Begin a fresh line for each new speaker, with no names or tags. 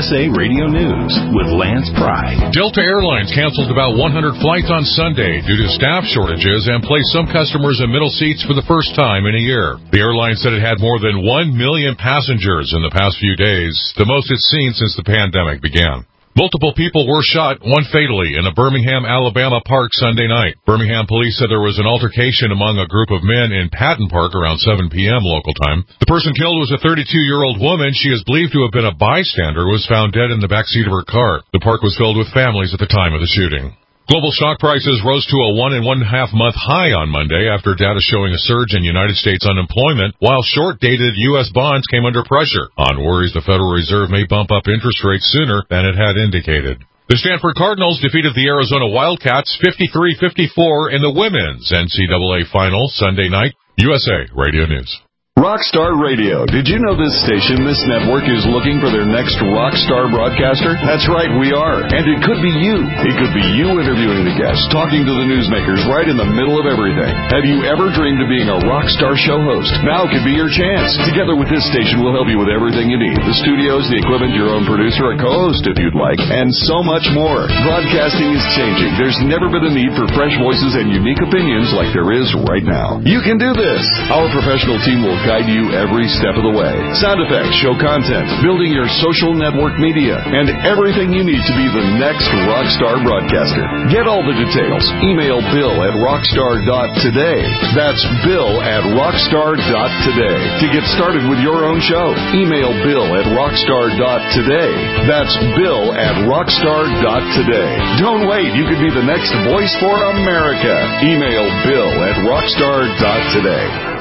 USA Radio News with Lance Pry.
Delta Airlines canceled about 100 flights on Sunday due to staff shortages and placed some customers in middle seats for the first time in a year. The airline said it had more than 1 million passengers in the past few days, the most it's seen since the pandemic began. Multiple people were shot, one fatally, in a Birmingham, Alabama park Sunday night. Birmingham police said there was an altercation among a group of men in Patton Park around 7 p.m. local time. The person killed was a 32-year-old woman. She is believed to have been a bystander who was found dead in the backseat of her car. The park was filled with families at the time of the shooting. Global stock prices rose to a 1.5 month high on Monday after data showing a surge in United States unemployment, while short-dated U.S. bonds came under pressure on worries the Federal Reserve may bump up interest rates sooner than it had indicated. The Stanford Cardinals defeated the Arizona Wildcats 53-54 in the women's NCAA Final Sunday night. USA Radio News.
Rockstar Radio. Did you know this station, this network, is looking for their next rockstar broadcaster? That's right, we are. And it could be you. It could be you interviewing the guests, talking to the newsmakers right in the middle of everything. Have you ever dreamed of being a rockstar show host? Now could be your chance. Together with this station, we'll help you with everything you need. The studios, the equipment, your own producer, a co-host if you'd like, and so much more. Broadcasting is changing. There's never been a need for fresh voices and unique opinions like there is right now. You can do this. Our professional team will guide you every step of the way. Sound effects, show content, building your social network media, and everything you need to be the next rockstar broadcaster. Get all the details. Email bill@rockstar.today. That's bill@rockstar.today. To get started with your own show, email bill@rockstar.today. That's bill@rockstar.today. Don't wait. You could be the next voice for America. Email bill@rockstar.today.